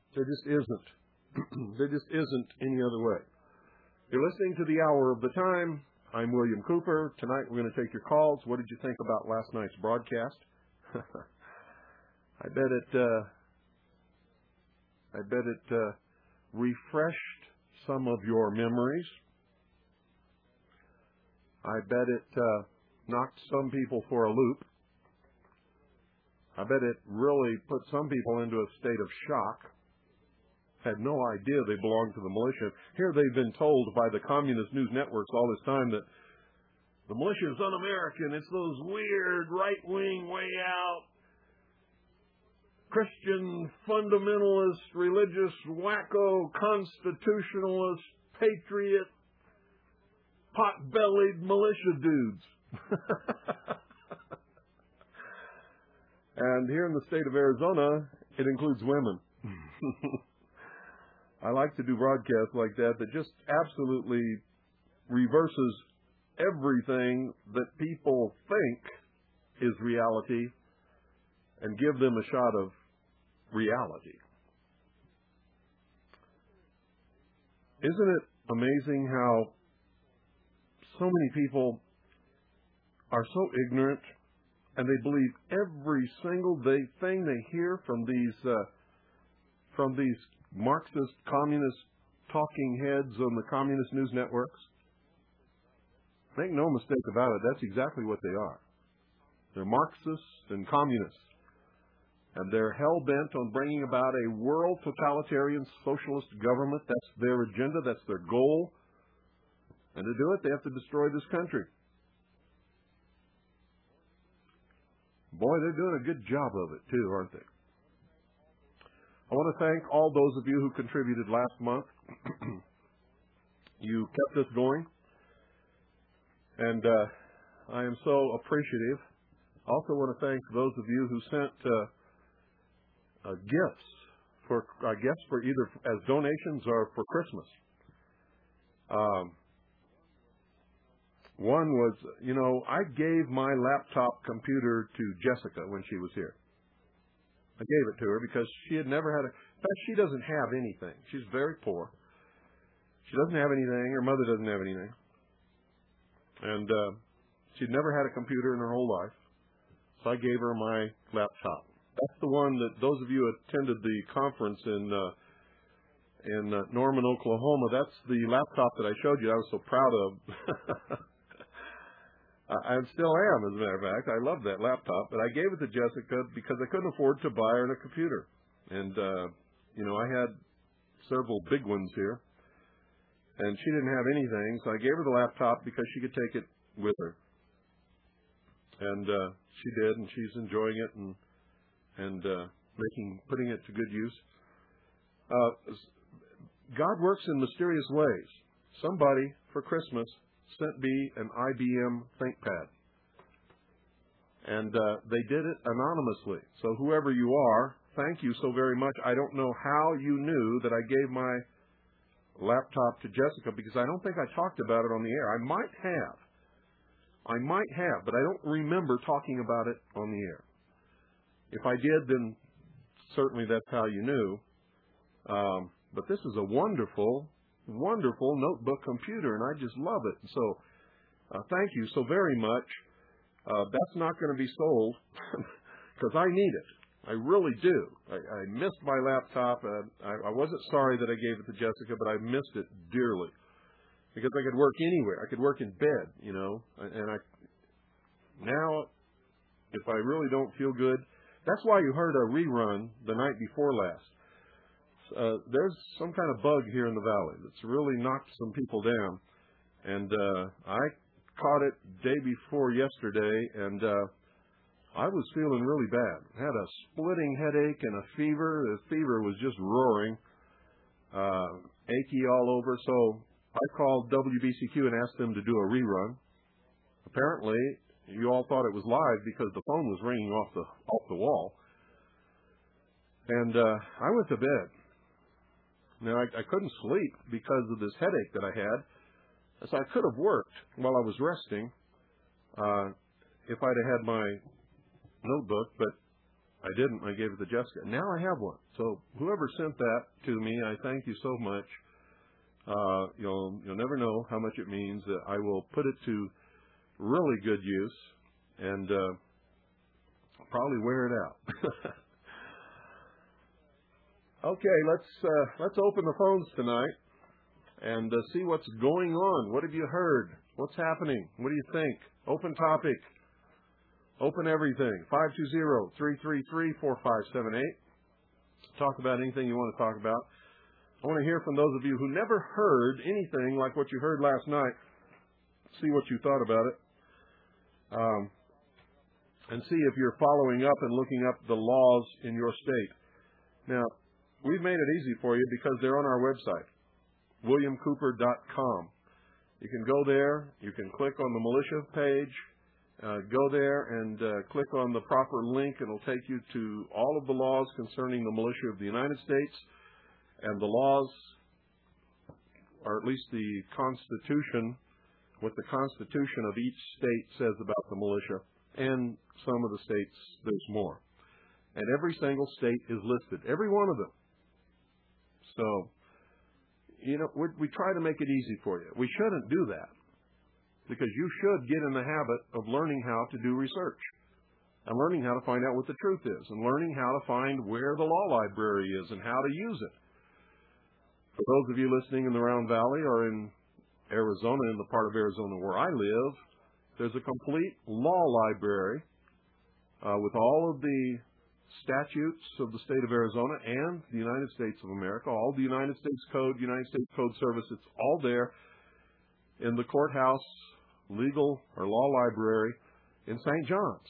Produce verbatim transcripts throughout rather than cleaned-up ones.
There just isn't. There just isn't any other way. You're listening to The Hour of the Time. I'm William Cooper. Tonight we're going to take your calls. What did you think about last night's broadcast? I bet it. Uh, I bet it uh, refreshed some of your memories. I bet it uh, knocked some people for a loop. I bet it really put some people into a state of shock. Had no idea they belonged to the militia. Here they've been told by the communist news networks all this time that the militia is un-American. It's those weird right-wing, way out, Christian fundamentalist, religious, wacko, constitutionalist, patriot, pot-bellied militia dudes. And here in the state of Arizona, it includes women. I like to do broadcasts like that that just absolutely reverses everything that people think is reality and give them a shot of reality. Isn't it amazing how so many people are so ignorant and they believe every single day thing they hear from these uh, from these Marxist, communist talking heads on the communist news networks? Make no mistake about it, that's exactly what they are. They're Marxists and communists. And they're hell-bent on bringing about a world totalitarian socialist government. That's their agenda, that's their goal. And to do it, they have to destroy this country. Boy, they're doing a good job of it, too, aren't they? I want to thank all those of you who contributed last month. You kept us going. And uh, I am so appreciative. I also want to thank those of you who sent uh, uh, gifts, for uh, gifts for either as donations or for Christmas. Um, one was, you know, I gave my laptop computer to Jessica when she was here. I gave it to her because she had never had a... In fact, she doesn't have anything. She's very poor. She doesn't have anything. Her mother doesn't have anything. And uh, she'd never had a computer in her whole life. So I gave her my laptop. That's the one that those of you who attended the conference in uh, in uh, Norman, Oklahoma, that's the laptop that I showed you I was so proud of. I still am, as a matter of fact. I love that laptop. But I gave it to Jessica because I couldn't afford to buy her a computer. And, uh, you know, I had several big ones here. And she didn't have anything, so I gave her the laptop because she could take it with her. And uh, she did, and she's enjoying it and and uh, making putting it to good use. Uh, God works in mysterious ways. Somebody, for Christmas, sent me an I B M ThinkPad. And uh, they did it anonymously. So whoever you are, thank you so very much. I don't know how you knew that I gave my laptop to Jessica because I don't think I talked about it on the air. I might have. I might have, but I don't remember talking about it on the air. If I did, then certainly that's how you knew. Um, but this is a wonderful, wonderful notebook computer, and I just love it. So uh, thank you so very much. Uh, that's not going to be sold because I need it. I really do. I, I missed my laptop. Uh, I, I wasn't sorry that I gave it to Jessica, but I missed it dearly because I could work anywhere. I could work in bed, you know. And I now, if I really don't feel good, that's why you heard a rerun the night before last. Uh, there's some kind of bug here in the valley that's really knocked some people down, and uh, I caught it day before yesterday, and uh, I was feeling really bad. I had a splitting headache and a fever. The fever was just roaring, uh, achy all over. So I called W B C Q and asked them to do a rerun. Apparently, you all thought it was live because the phone was ringing off the off the wall. And uh, I went to bed. Now, I, I couldn't sleep because of this headache that I had. So I could have worked while I was resting uh, if I'd have had my notebook, but I didn't. I gave it to Jessica. Now I have one. So whoever sent that to me, I thank you so much. Uh, you'll you'll never know how much it means. Uh, I will put it to really good use and uh, probably wear it out. Okay, let's uh, let's open the phones tonight and uh, see what's going on. What have you heard? What's happening? What do you think? Open topic. Open everything. five two zero, three three three, four five seven eight. Talk about anything you want to talk about. I want to hear from those of you who never heard anything like what you heard last night. See what you thought about it. Um, and see if you're following up and looking up the laws in your state. Now, we've made it easy for you because they're on our website, william cooper dot com. You can go there. You can click on the militia page. Uh, go there and uh, click on the proper link. It'll take you to all of the laws concerning the militia of the United States and the laws, or at least the Constitution, what the Constitution of each state says about the militia, and some of the states there's more. And every single state is listed, every one of them. So, you know, we we try to make it easy for you. We shouldn't do that, because you should get in the habit of learning how to do research and learning how to find out what the truth is and learning how to find where the law library is and how to use it. For those of you listening in the Round Valley or in Arizona, in the part of Arizona where I live, there's a complete law library uh, with all of the statutes of the state of Arizona and the United States of America, all the United States Code, United States Code Service, it's all there in the courthouse legal or law library in Saint John's.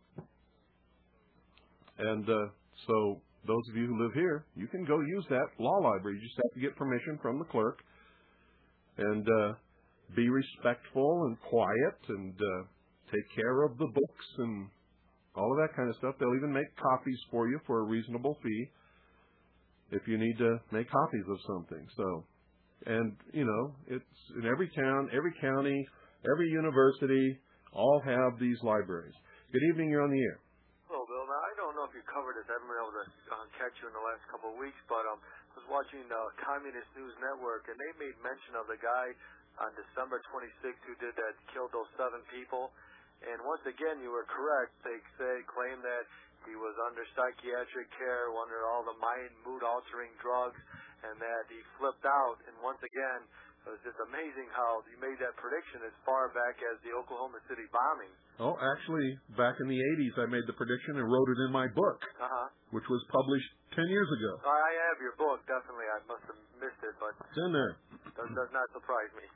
And uh, so those of you who live here, you can go use that law library. You just have to get permission from the clerk and uh, be respectful and quiet and uh, take care of the books and all of that kind of stuff. They'll even make copies for you for a reasonable fee if you need to make copies of something. So, and, you know, it's in every town, every county, every university, all have these libraries. Good evening, you're on the air. Hello, Bill. Now, I don't know if you covered this. I haven't been able to uh, catch you in the last couple of weeks, but um, I was watching uh, Communist News Network, and they made mention of the guy on December twenty-sixth who did that, killed those seven people. And once again, you were correct. They say, claim that he was under psychiatric care, under all the mind, mood-altering drugs, and that he flipped out. And once again, it was just amazing how you made that prediction as far back as the Oklahoma City bombing. Oh, actually, back in the eighties, I made the prediction and wrote it in my book, uh-huh. which was published ten years ago. I have your book, definitely. I must have missed it, but it's in there. Does, does not surprise me.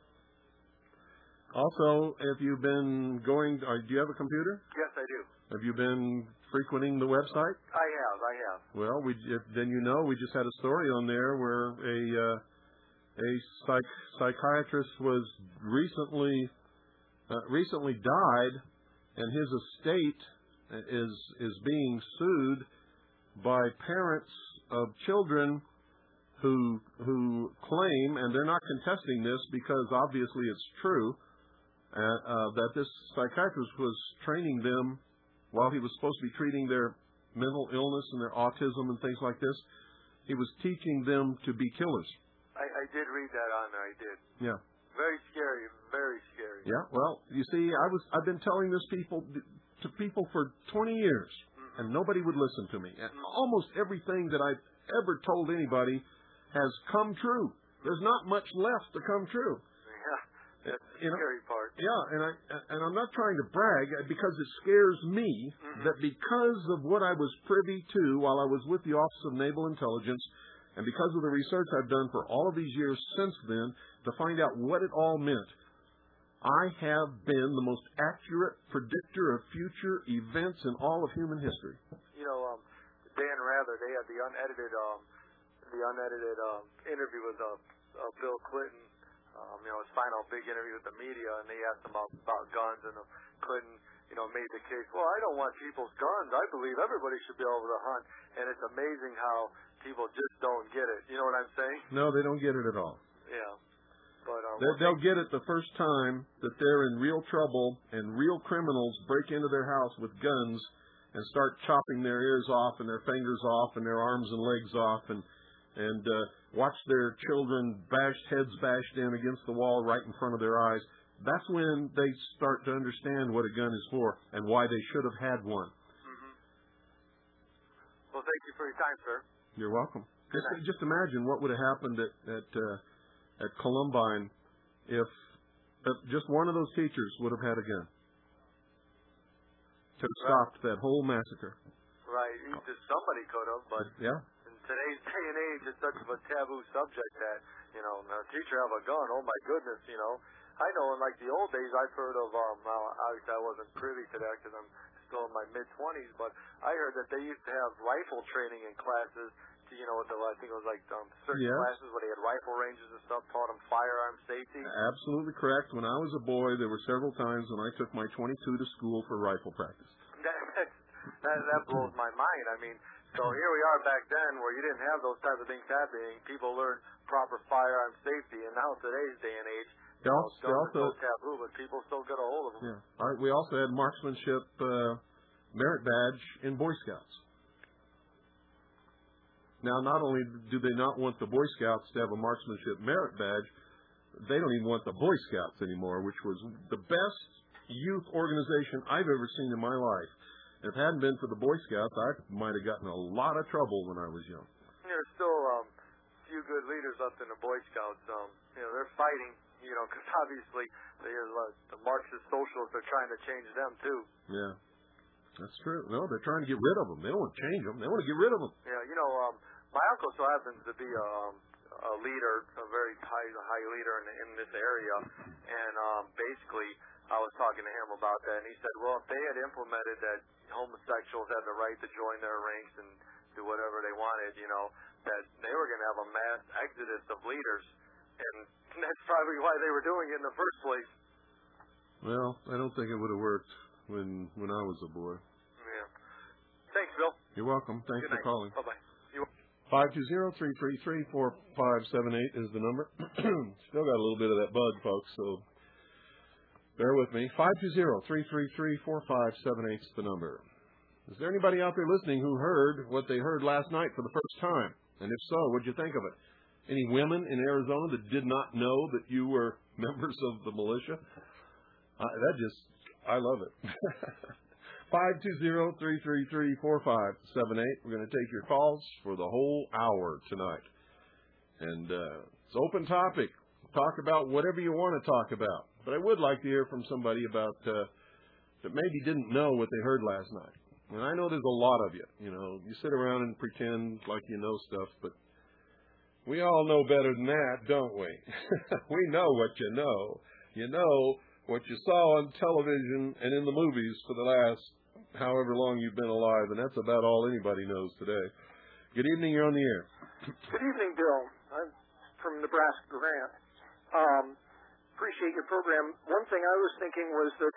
Also, if you've been going, or do you have a computer? Yes, I do. Have you been frequenting the website? I have, I have. Well, we then you know we just had a story on there where a uh, a psych, psychiatrist was recently uh, recently died, and his estate is is being sued by parents of children who who claim, and they're not contesting this because obviously it's true, uh, uh, that this psychiatrist was training them while he was supposed to be treating their mental illness and their autism and things like this. He was teaching them to be killers. I, I did read that on there. I did. Yeah. Very scary. Very scary. Yeah. Well, you see, I was I've been telling this people to people for twenty years, mm-hmm. and nobody would listen to me. And mm-hmm. almost everything that I've ever told anybody has come true. There's not much left to come true. Yeah. That's the you know, scary part. Yeah, and I and I'm not trying to brag because it scares me mm-hmm. that because of what I was privy to while I was with the Office of Naval Intelligence, and because of the research I've done for all of these years since then to find out what it all meant, I have been the most accurate predictor of future events in all of human history. You know, um, Dan Rather, they had the unedited, um, the unedited um, interview with uh, uh, Bill Clinton. Um, you know, his final big interview with the media, and they asked him about, about guns, and uh, Clinton, you know, made the case, well, I don't want people's guns. I believe everybody should be able to hunt. And it's amazing how people just don't get it. You know what I'm saying? No, they don't get it at all. Yeah. But uh, they, they'll get it the first time that they're in real trouble and real criminals break into their house with guns and start chopping their ears off and their fingers off and their arms and legs off, and and uh, watch their children bashed, heads bashed in against the wall right in front of their eyes, that's when they start to understand what a gun is for and why they should have had one. Mm-hmm. Well, thank you for your time, sir. You're welcome. Just, just imagine what would have happened at at, uh, at Columbine if, if just one of those teachers would have had a gun to have stopped right. that whole massacre. Right. Just somebody could have, but yeah. in today's day and age, it's such a taboo subject that, you know, a teacher have a gun, oh my goodness, you know. I know in like the old days, I've heard of, um, obviously I wasn't privy to that because I'm still in my mid-twenties, but I heard that they used to have rifle training in classes, to, you know, the, I think it was like um, certain yes. classes where they had rifle ranges and stuff, taught them firearm safety. Absolutely correct. When I was a boy, there were several times when I took my twenty-two to school for rifle practice. That, that, that blows my mind. I mean, so here we are back then where you didn't have those types of things happening. People learned proper firearm safety, and now today's day and age, you know, guns are so taboo, but people still get a hold of them. Yeah. All right. We also had marksmanship uh, merit badge in Boy Scouts. Now, not only do they not want the Boy Scouts to have a marksmanship merit badge, they don't even want the Boy Scouts anymore, which was the best youth organization I've ever seen in my life. If it hadn't been for the Boy Scouts, I might have gotten a lot of trouble when I was young. There's still um, a few good leaders left in the Boy Scouts. Um, you know, they're fighting, you know, because obviously the, the Marxist socialists are trying to change them, too. Yeah, that's true. No, they're trying to get rid of them. They don't want to change them. They want to get rid of them. Yeah, you know, um, my uncle so happens to be a, um, a leader, a very high, high leader in, in this area, and um, basically I was talking to him about that, and he said, well, if they had implemented that homosexuals had the right to join their ranks and do whatever they wanted, you know, that they were going to have a mass exodus of leaders, and that's probably why they were doing it in the first place. Well, I don't think it would have worked when when I was a boy. Yeah. Thanks, Bill. You're welcome. Thanks Good for night. calling. Bye-bye. five two zero, three three three, four five seven eight is the number. Still got a little bit of that bud, folks, so bear with me. five two zero, three three three, four five seven eight is the number. Is there anybody out there listening who heard what they heard last night for the first time? And if so, what'd you think of it? Any women in Arizona that did not know that you were members of the militia? Uh, that just, I love it. five two zero, three three three, four five seven eight. We're going to take your calls for the whole hour tonight. And uh, it's open topic. Talk about whatever you want to talk about. But I would like to hear from somebody about uh, that maybe didn't know what they heard last night. And I know there's a lot of you. You know, you sit around and pretend like you know stuff, but we all know better than that, don't we? We know what you know. You know what you saw on television and in the movies for the last however long you've been alive, and that's about all anybody knows today. Good evening, you're on the air. Good evening, Bill. I'm from Nebraska Grant. Um, appreciate your program. One thing I was thinking was that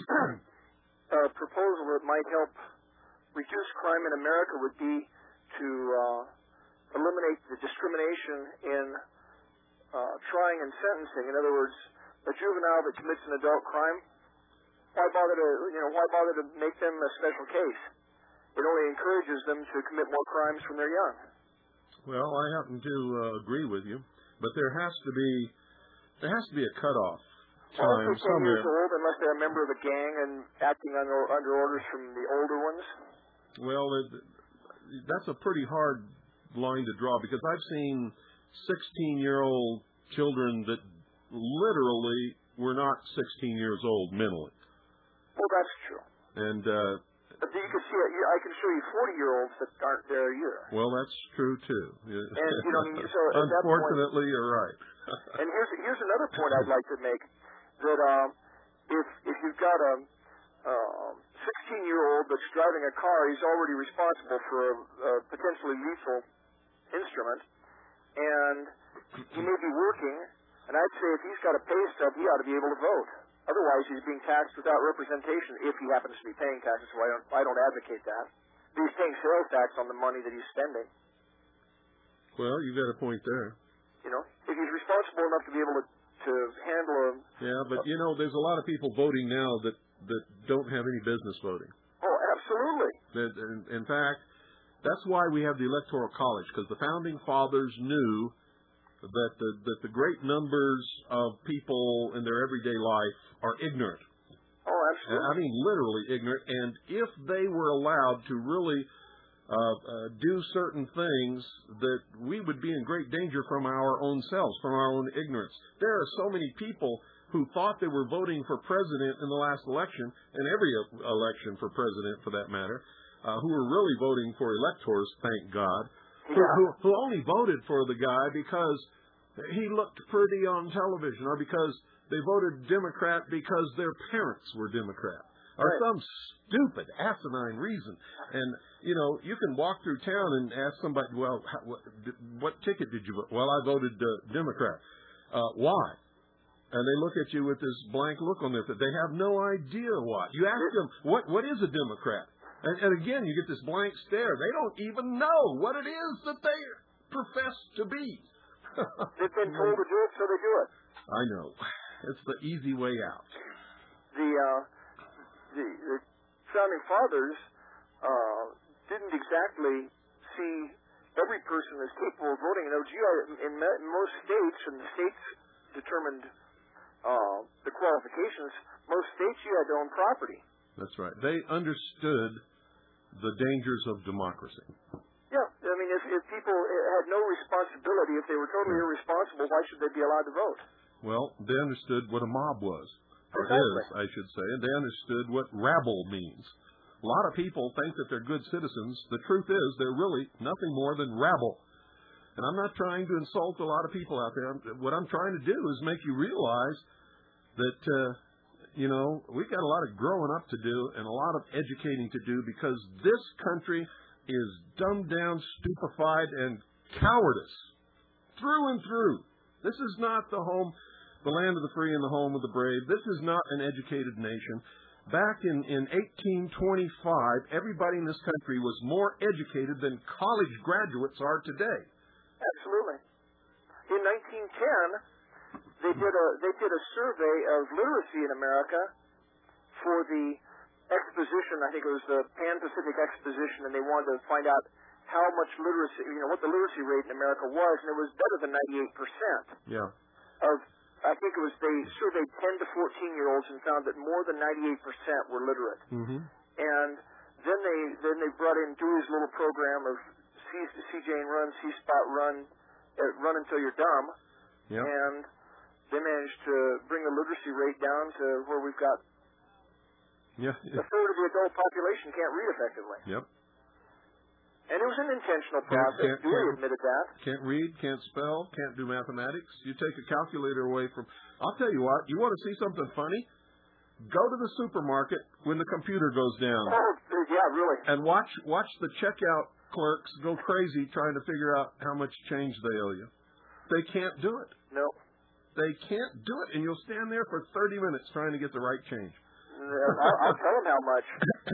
a proposal that might help reduce crime in America would be to uh, eliminate the discrimination in uh, trying and sentencing. In other words, a juvenile that commits an adult crime, why bother to, you know, why bother to make them a special case? It only encourages them to commit more crimes when they're young. Well, I happen to uh, agree with you, but there has to be there has to be a cutoff time well, if somewhere. Years old, unless they're a member of a gang and acting under, under orders from the older ones. Well, it, that's a pretty hard line to draw because I've seen sixteen-year-old children that literally were not sixteen years old mentally. Well, that's true. And uh, but you can see, I can show you forty-year-olds that aren't there either. Well, that's true too. And you know, so unfortunately, point, you're right. And here's here's another point I'd like to make that um, if if you've got a sixteen-year-old that's driving a car, he's already responsible for a, a potentially lethal instrument, and he may be working. And I'd say if he's got a pay stub, he ought to be able to vote. Otherwise, he's being taxed without representation if he happens to be paying taxes, so I don't, I don't advocate that. But he's paying sales tax on the money that he's spending. Well, you've got a point there. You know, if he's responsible enough to be able to, to handle a... Yeah, but, you know, there's a lot of people voting now that, that don't have any business voting. Oh, Absolutely. That, in, in fact, that's why we have the Electoral College, because the Founding Fathers knew that the, that the great numbers of people in their everyday life are ignorant. Oh, absolutely. I mean, literally ignorant. And if they were allowed to really uh, uh, do certain things, that we would be in great danger from our own selves, from our own ignorance. There are so many people who thought they were voting for president in the last election, and every election for president for that matter, uh, who were really voting for electors, thank God, who, Yeah. who, who only voted for the guy because he looked pretty on television, or because they voted Democrat because their parents were Democrat, or right. some stupid, asinine reason. And, you know, you can walk through town and ask somebody, well, how, what, what ticket did you vote? Well, I voted uh, Democrat. Uh, why? And they look at you with this blank look on their face. They have no idea why. You ask them, what what is a Democrat? And, and again, you get this blank stare. They don't even know what it is that they profess to be. They've been told to do it, so they do it. I know. It's the easy way out. The uh, the, the founding fathers uh, didn't exactly see every person as capable of voting. You know, gee, in, in most states, and the states determined uh, the qualifications, most states you had to own property. That's right. They understood the dangers of democracy. Yeah, I mean, if, if people had no responsibility, if they were totally Yeah. irresponsible, why should they be allowed to vote? Well, they understood what a mob was, or Exactly. is, I should say, and they understood what rabble means. A lot of people think that they're good citizens. The truth is, they're really nothing more than rabble. And I'm not trying to insult a lot of people out there. I'm, what I'm trying to do is make you realize that, uh, you know, we've got a lot of growing up to do and a lot of educating to do, because this country is dumbed down, stupefied, and cowardice through and through. This is not the home, the land of the free and the home of the brave. This is not an educated nation. Back in, in eighteen twenty-five, everybody in this country was more educated than college graduates are today. Absolutely. In nineteen ten, they did a they did a survey of literacy in America for the exposition. I think it was the Pan-Pacific Exposition, and they wanted to find out how much literacy, you know, what the literacy rate in America was, and it was better than ninety-eight percent. Yeah. Of, I think it was, they surveyed ten to fourteen year olds and found that more than ninety-eight percent were literate. Mm-hmm. And then they then they brought in Dewey's little program of see, see Jane run, see Spot run, uh, run until you're dumb. Yeah. And they managed to bring the literacy rate down to where we've got Yeah. a third of the adult population can't read effectively. Yep. And it was an intentional Can't- process. can't- Dewey can't- admitted that. Can't read, can't spell, can't do mathematics. You take a calculator away from... I'll tell you what, you want to see something funny? Go to the supermarket when the computer goes down. Oh, yeah, really. And watch watch the checkout clerks go crazy trying to figure out how much change they owe you. They can't do it. No. They can't do it, and you'll stand there for thirty minutes trying to get the right change. Uh, I'll, I'll tell them how much.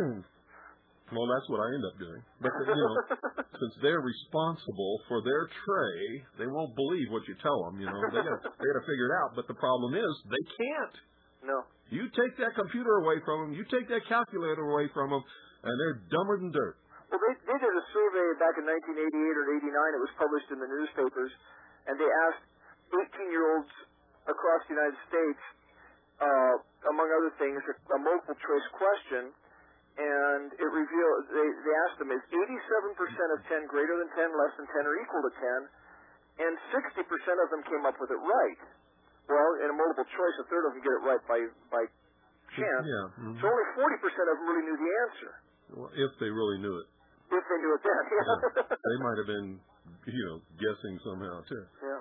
Well, that's what I end up doing. But, you know, since they're responsible for their tray, they won't believe what you tell them, you know. They got they got to figure it out. But the problem is they can't. No. You take that computer away from them, you take that calculator away from them, and they're dumber than dirt. Well, they, they did a survey back in nineteen eighty-eight or eighty-nine. It was published in the newspapers, and they asked eighteen-year-olds across the United States, uh, among other things, a, a multiple-choice question, and it revealed, they, they asked them, is eighty-seven percent of ten greater than ten, less than ten, or equal to ten? And sixty percent of them came up with it right. Well, in a multiple choice, a third of them get it right by, by chance. Yeah. Mm-hmm. So only forty percent of them really knew the answer. Well, if they really knew it. If they knew it then, yeah. Yeah. They might have been, you know, guessing somehow, too. Yeah.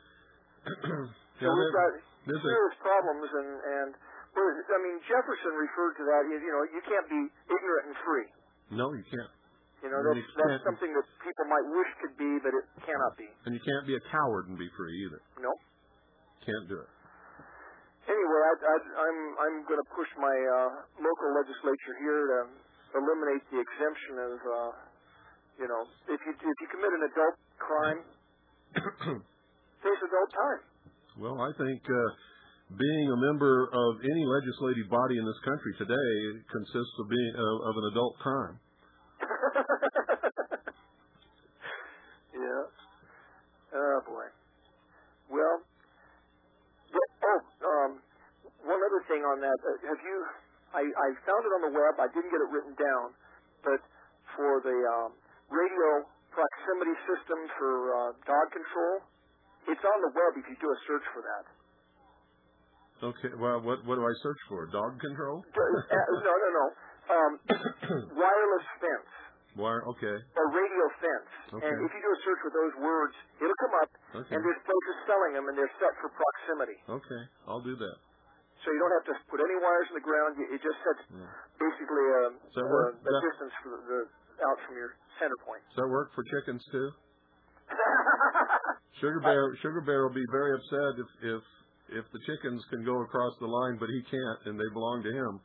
Yeah, So we've got there's a- serious problems, and, and well, I mean, Jefferson referred to that, you, you know, you can't be ignorant and free. No, you can't. You know, You that's, that's can't. something that people might wish could be, but it cannot be. And you can't be a coward and be free either. No. Can't do it. Anyway, I, I, I'm I'm going to push my uh, local legislature here to eliminate the exemption of, uh, you know, if you if you commit an adult crime, face adult time. Well, I think uh, being a member of any legislative body in this country today consists of being of, of an adult crime. Yeah. Oh boy. Well. Oh, um, one other thing on that. Uh, have you? I, I found it on the web. I didn't get it written down, but for the um, radio proximity system for uh, dog control, it's on the web if you do a search for that. Okay. Well, what what do I search for? Dog control? Uh, no, no, no. Um, wireless fence. Wire. Okay. Or radio fence. Okay. And if you do a search with those words, it'll come up. Okay. And there's places selling them, and they're set for proximity. Okay. I'll do that. So you don't have to put any wires in the ground. You, it just sets Yeah. basically a, Does that a, work? a That- distance for the, the out from your center point. Does that work for chickens too? Sugar Bear. Sugar Bear will be very upset if if if the chickens can go across the line, but he can't, and they belong to him.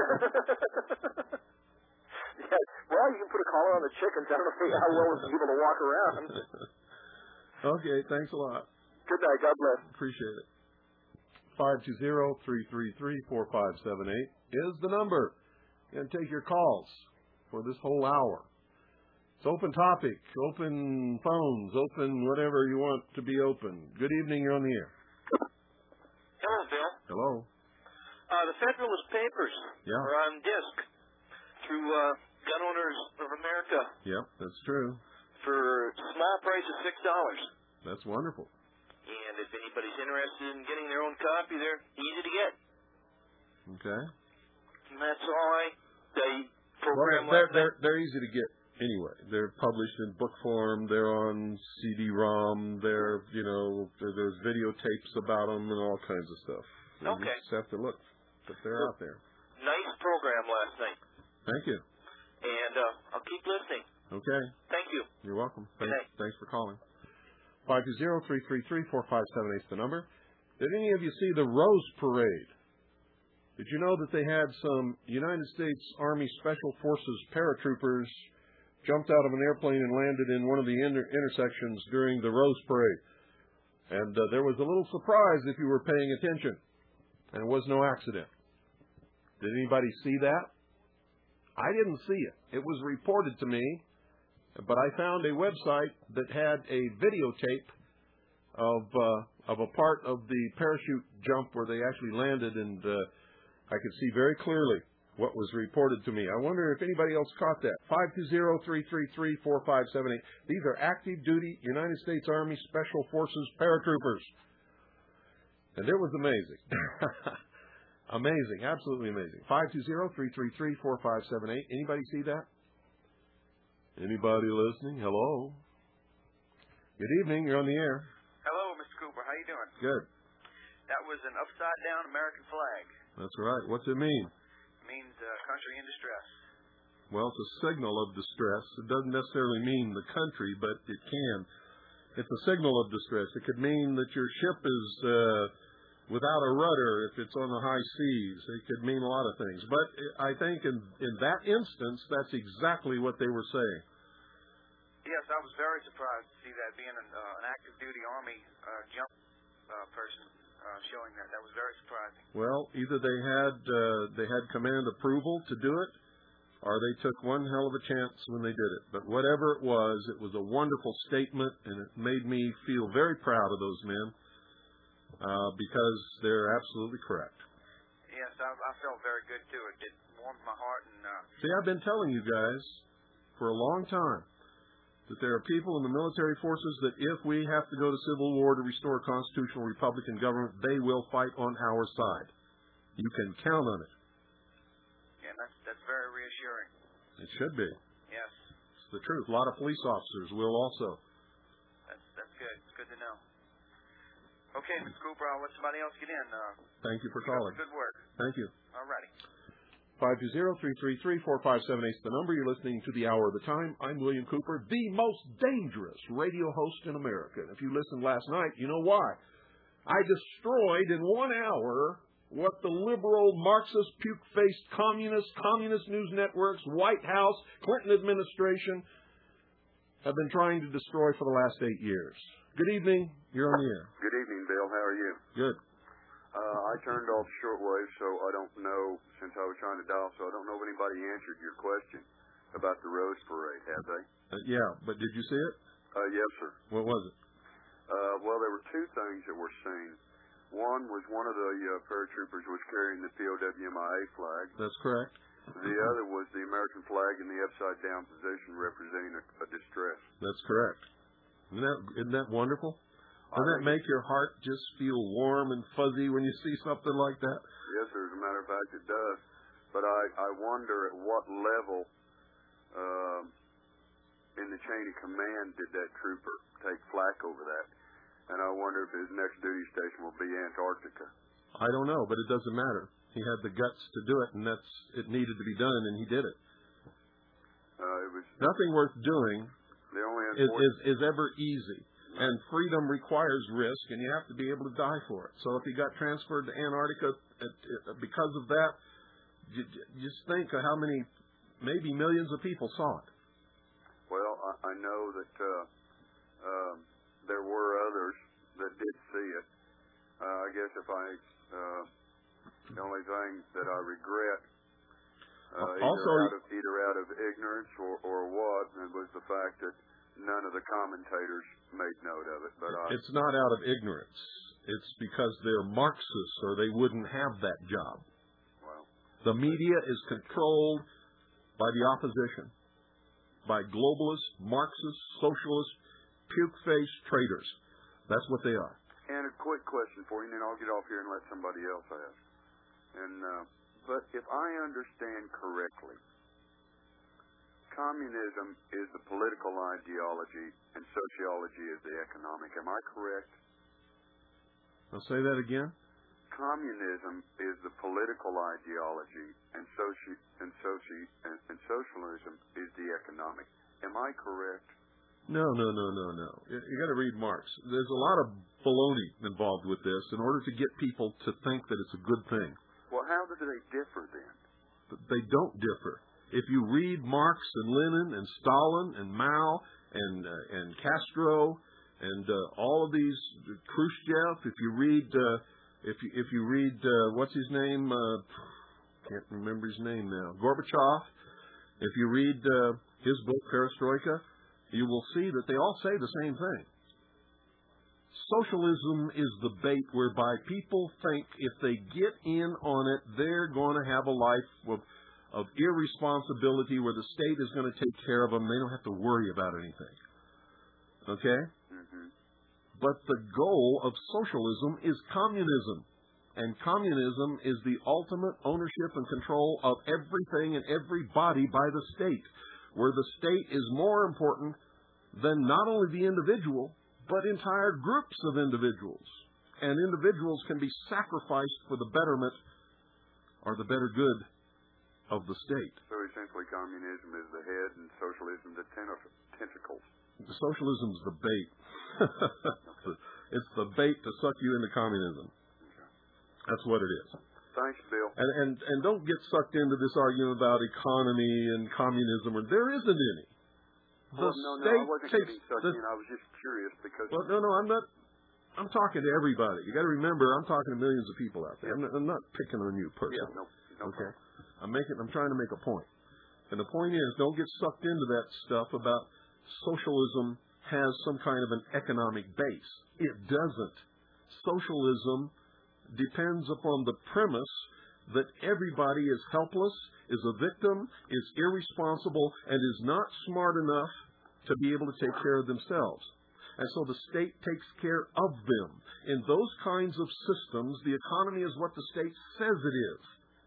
Yeah, well, you can put a collar on the chickens. I don't know how well it's able to walk around. Okay, thanks a lot. Good night. God bless. Appreciate it. five two zero, three three three, four five seven eight is the number. And take your calls for this whole hour. It's open topic, open phones, open whatever you want to be open. Good evening, you're on the air. Hello, Bill. Hello. Uh, the Federalist Papers Yeah. are on disc through uh, Gun Owners of America Yep, that's true. for a small price of six dollars. That's wonderful. And if anybody's interested in getting their own copy, they're easy to get. Okay. And that's all I, I program Well, they're, last they're, night. they're easy to get anyway. They're published in book form. They're on C D ROM. They're, you know, there- there's videotapes about them and all kinds of stuff. You Okay. just have to look. But they're out there. Nice program last night. Thank you. And uh, I'll keep listening. Okay. Thank you. You're welcome. Good Thanks, night. thanks for calling. five two zero, three three three, four five seven eight is the number. Did any of you see the Rose Parade? Did you know that they had some United States Army Special Forces paratroopers jumped out of an airplane and landed in one of the inter- intersections during the Rose Parade? And uh, there was a little surprise if you were paying attention. And it was no accident. Did anybody see that? I didn't see it. It was reported to me, but I found a website that had a videotape of uh, of a part of the parachute jump where they actually landed, and uh, I could see very clearly what was reported to me. I wonder if anybody else caught that. five two zero, three three three, four five seven eight. These are active duty United States Army Special Forces paratroopers. And it was amazing. Amazing, absolutely amazing. five two zero, three three three, four five seven eight. Anybody see that? Anybody listening? Hello. Good evening. You're on the air. Hello, Mister Cooper. How you doing? Good. That was an upside-down American flag. That's right. What's it mean? It means uh, country in distress. Well, it's a signal of distress. It doesn't necessarily mean the country, but it can. It's a signal of distress. It could mean that your ship is uh, without a rudder if it's on the high seas. It could mean a lot of things. But I think in, in that instance, that's exactly what they were saying. Yes, I was very surprised to see that being an, uh, an active duty Army uh, jump uh, person uh, showing that. That was very surprising. Well, either they had uh, they had command approval to do it, or they took one hell of a chance when they did it. But whatever it was, it was a wonderful statement, and it made me feel very proud of those men uh, because they're absolutely correct. Yes, I, I felt very good too. It, it warmed my heart. And uh, See, I've been telling you guys for a long time that there are people in the military forces that if we have to go to civil war to restore constitutional Republican government, they will fight on our side. You can count on it. yeah, that's that's very reassuring. It should be. Yes, It's the truth. A lot of police officers will also. that's that's good. It's good to know. Okay, Mister Cooper, I'll let somebody else get in. Uh, Thank you for keep up calling. the good work. Thank you. All righty. five two zero, three three three, four five seven eight is the number. You're listening to The Hour of the Time. I'm William Cooper, the most dangerous radio host in America. And if you listened last night, you know why. I destroyed in one hour what the liberal, Marxist, puke-faced, communist, communist news networks, White House, Clinton administration have been trying to destroy for the last eight years. Good evening. You're on the air. Good evening, Bill. How are you? Good. Uh, I turned off shortwave, so I don't know, since I was trying to dial, so I don't know if anybody answered your question about the Rose Parade, have they? Uh, yeah, but did you see it? Uh, yes, sir. What was it? Uh, well, there were two things that were seen. One was one of the uh, paratroopers was carrying the P O W M I A flag. That's correct. The other was the American flag in the upside-down position representing a, a distress. That's correct. Isn't that, isn't that wonderful? Doesn't that make your heart just feel warm and fuzzy when you see something like that? Yes, sir. As a matter of fact, it does. But I, I wonder at what level uh, in the chain of command did that trooper take flack over that? And I wonder if his next duty station will be Antarctica. I don't know, but it doesn't matter. He had the guts to do it, and that's it needed to be done, and he did it. Uh, it was nothing worth doing the only is, is, is ever easy. And freedom requires risk, and you have to be able to die for it. So if he got transferred to Antarctica because of that, just think of how many, maybe millions of people saw it. Well, I, I know that uh, uh, there were others that did see it. Uh, I guess if I, uh, the only thing that I regret, uh, also, either, out of, either out of ignorance or, or what, was the fact that none of the commentators made note of it. But I, it's not out of ignorance. It's because they're Marxists, or they wouldn't have that job. Well, the media is controlled by the opposition, by globalists, Marxists, socialists, puke-faced traitors. That's what they are. And a quick question for you, and then I'll get off here and let somebody else ask. And uh, but if I understand correctly, communism is the political ideology and sociology is the economic. Am I correct? I'll say that again. Communism is the political ideology and, soci- and, soci- and, and socialism is the economic. Am I correct? No, no, no, no, no. You, you got to read Marx. There's a lot of baloney involved with this in order to get people to think that it's a good thing. Well, how do they differ then? They don't differ. If you read Marx and Lenin and Stalin and Mao and uh, and Castro and uh, all of these, Khrushchev, if you read uh, if you if you read uh, what's his name? Uh, can't remember his name now. Gorbachev. If you read uh, his book Perestroika, you will see that they all say the same thing. Socialism is the bait whereby people think if they get in on it, they're going to have a life of of irresponsibility where the state is going to take care of them. They don't have to worry about anything. Okay? Mm-hmm. But the goal of socialism is communism. And communism is the ultimate ownership and control of everything and everybody by the state, where the state is more important than not only the individual, but entire groups of individuals. And individuals can be sacrificed for the betterment or the better good of the state. So essentially communism is the head and socialism the ten- tentacles. Socialism's the bait. It's the bait to suck you into communism. Okay. That's what it is. Thanks, Bill. And, and and don't get sucked into this argument about economy and communism. Or there isn't any. The well, no, no, state I wasn't takes getting sucked the, in. I was just curious because... Well, no, no, I'm not... I'm talking to everybody. You got to remember, I'm talking to millions of people out there. I'm not, I'm not picking on you personally. Yeah, no, no okay? problem. I'm making. I'm trying to make a point. And the point is, don't get sucked into that stuff about socialism has some kind of an economic base. It doesn't. Socialism depends upon the premise that everybody is helpless, is a victim, is irresponsible, and is not smart enough to be able to take care of themselves. And so the state takes care of them. In those kinds of systems, the economy is what the state says it is.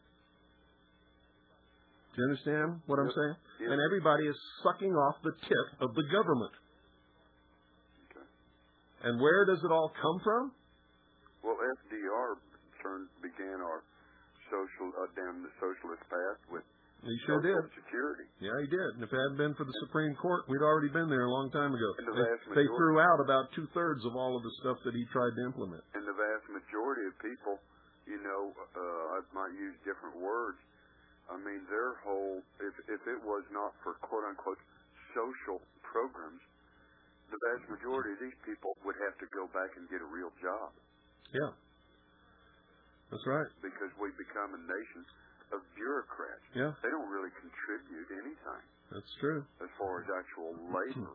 Do you understand what I'm saying? Yep. And everybody is sucking off the tip of the government. Okay. And where does it all come from? Well, F D R turned, began our social uh, down the socialist path with He sure social did. security. Yeah, he did. And if it hadn't been for the Supreme Court, we'd already been there a long time ago. And the They, vast they majority- threw out about two-thirds of all of the stuff that he tried to implement. And the vast majority of people, you know, uh, I might use different words. I mean, their whole, if if it was not for quote-unquote social programs, the vast majority of these people would have to go back and get a real job. Yeah. That's right. Because we become a nation of bureaucrats. Yeah. They don't really contribute anything. That's true. As far as actual labor.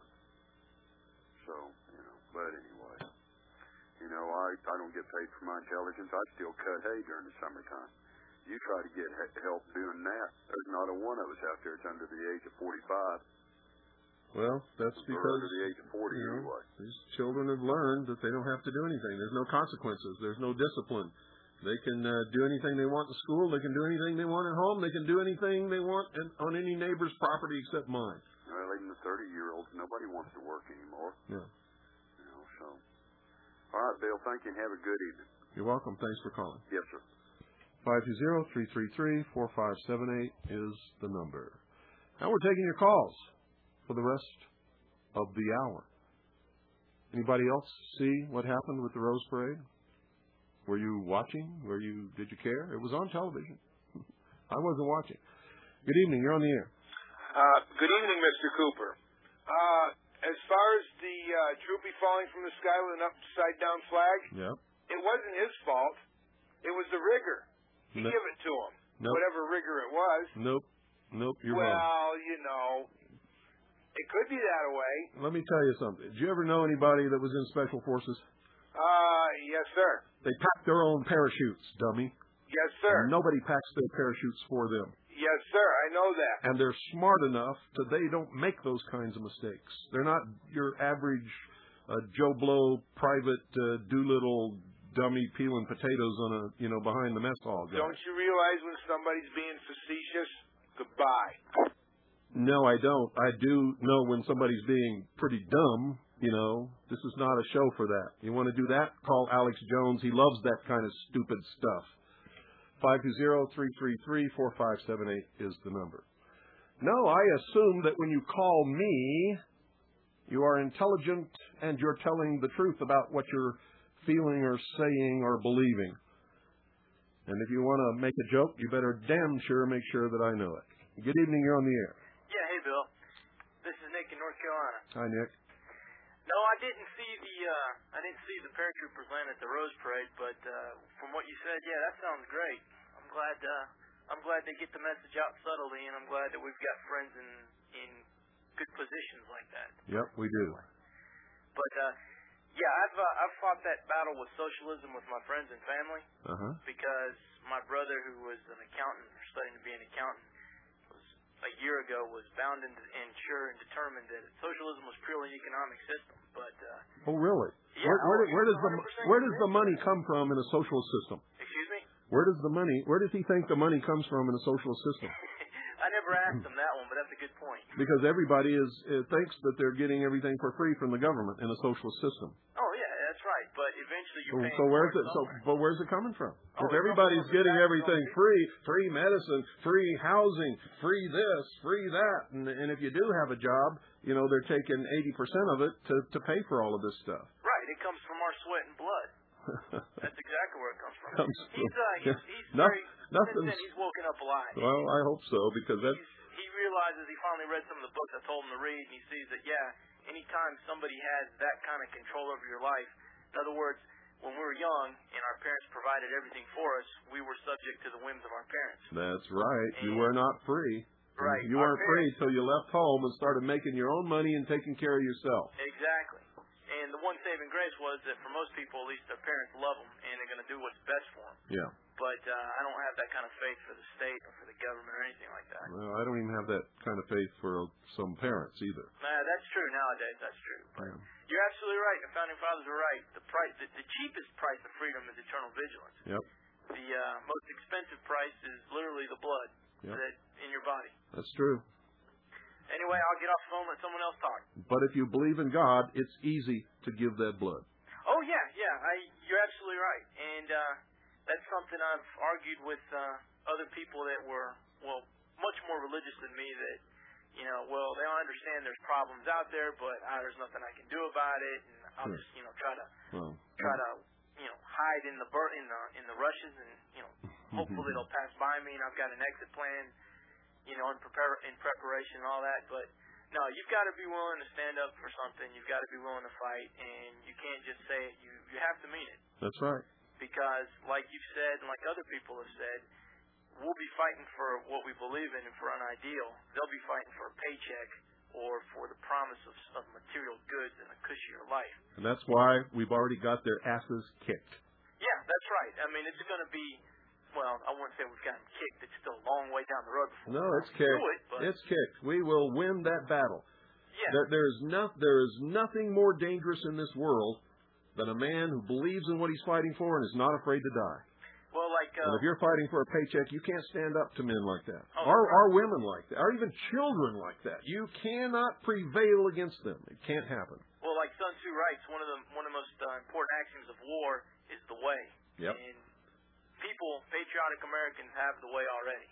So, you know, but anyway. You know, I, I don't get paid for my intelligence. I still cut hay during the summertime. You try to get help doing that. There's not a one of us out there that's under the age of forty-five. Well, that's or because under the age of forty, you know, anyway. These children have learned that they don't have to do anything. There's no consequences. There's no discipline. They can uh, do anything they want in school. They can do anything they want at home. They can do anything they want in, on any neighbor's property except mine. Well, even the thirty-year-olds, nobody wants to work anymore. Yeah. You know, so. All right, Bill, thank you, and have a good evening. You're welcome. Thanks for calling. Yes, sir. five two zero, three three three, four five seven eight is the number. Now we're taking your calls for the rest of the hour. Anybody else see what happened with the Rose Parade? Were you watching? Were you? Did you care? It was on television. I wasn't watching. Good evening. You're on the air. Uh, good evening, Mister Cooper. Uh, as far as the uh, troopy falling from the sky with an upside-down flag, Yep. it wasn't his fault. It was the rigger. He No. gave it to him. Nope. Whatever rigger it was. Nope. Nope. You're well, wrong. you know, it could be that way. Let me tell you something. Did you ever know anybody that was in Special Forces? Uh, yes, sir. They pack their own parachutes, dummy. Yes, sir. And nobody packs their parachutes for them. Yes, sir. I know that. And they're smart enough that they don't make those kinds of mistakes. They're not your average uh, Joe Blow private uh, Doolittle dummy peeling potatoes on a you know behind the mess hall guy. Don't you realize when somebody's being facetious? Goodbye. No, I don't. I do know when somebody's being pretty dumb. You know, this is not a show for that. You want to do that? Call Alex Jones. He loves that kind of stupid stuff. five two zero, three three three, four five seven eight is the number. No, I assume that when you call me, you are intelligent and you're telling the truth about what you're feeling or saying or believing. And if you want to make a joke, you better damn sure make sure that I know it. Good evening, you're on the air. Yeah, hey, Bill. This is Nick in North Carolina. Hi, Nick. No, I didn't see the uh, I didn't see the paratroopers land at the Rose Parade, but uh, from what you said, yeah, that sounds great. I'm glad uh, I'm glad they get the message out subtly, and I'm glad that we've got friends in in good positions like that. Yep, we do. But uh, yeah, I've uh, I've fought that battle with socialism with my friends and family Uh-huh. because my brother, who was an accountant or studying to be an accountant, was a year ago was bound and, and sure and determined that socialism was purely an economic system. But uh, Oh, really? Yeah, where, where, oh, where does the one hundred percent where does the money come from in a socialist system? excuse me. Where does the money? Where does he think the money comes from in a socialist system? I never asked him that one, but that's a good point. Because everybody is uh, thinks that they're getting everything for free from the government in a socialist system. Oh yeah, that's right. But eventually you're So, paying so where's for it? So, somewhere. but where's it coming from? Oh, If it everybody's comes from getting the everything tax free, free medicine, free housing, free this, free that, and, and if you do have a job, you know they're taking eighty percent of it to to pay for all of this stuff. Right, it comes from our sweat and blood. That's exactly where it comes from. Comes he's uh, he's, he's No- very nothing's- since then he's woken up alive. Well, I hope so because that's He's, he realizes he finally read some of the books I told him to read, and he sees that yeah, anytime somebody has that kind of control over your life, in other words, when we were young and our parents provided everything for us, we were subject to the whims of our parents. that's right. You And- were not free. Right. You Our weren't free parents- till you left home and started making your own money and taking care of yourself. Exactly. And the one saving grace was that for most people, at least their parents love them and they're going to do what's best for them. Yeah. But uh, I don't have that kind of faith for the state or for the government or anything like that. Well, I don't even have that kind of faith for some parents either. Nah, that's true nowadays. That's true. But Yeah. you're absolutely right. The founding fathers are right. The price, the, the cheapest price of freedom is eternal vigilance. Yep. The uh, most expensive price is literally the blood Yep. that in your body. That's true. Anyway, I'll get off the phone and let someone else talk. But if you believe in God, it's easy to give that blood. Oh yeah, yeah. I, you're absolutely right. And uh, that's something I've argued with uh, other people that were, well, much more religious than me. That, you know, well, they don't understand there's problems out there, but uh, there's nothing I can do about it, and I'll Sure. just, you know, try to Well, try to, you know, hide in the bur- in the in the rushes, and you know, hopefully they'll pass by me, and I've got an exit plan, you know, in prepare in preparation and all that. But no, you've got to be willing to stand up for something. You've got to be willing to fight, and you can't just say it. You you have to mean it. that's right. because, like you've said and like other people have said, we'll be fighting for what we believe in and for an ideal. They'll be fighting for a paycheck or for the promise of, of material goods and a cushier life. And that's why we've already got their asses kicked. Yeah, that's right. I mean, it's going to be, well, I wouldn't say we've gotten kicked. It's still a long way down the road before No, we it's do kicked. it. But It's kicked. We will win that battle. yeah. There, there is no, there is nothing more dangerous in this world than a man who believes in what he's fighting for and is not afraid to die. Well, like, uh, And if you're fighting for a paycheck, you can't stand up to men like that, Oh, or, right. or women like that, or even children like that. You cannot prevail against them. It can't happen. well, like Sun Tzu writes, one of the one of the most uh, important axioms of war is the way. Yep. And people, patriotic Americans, have the way already.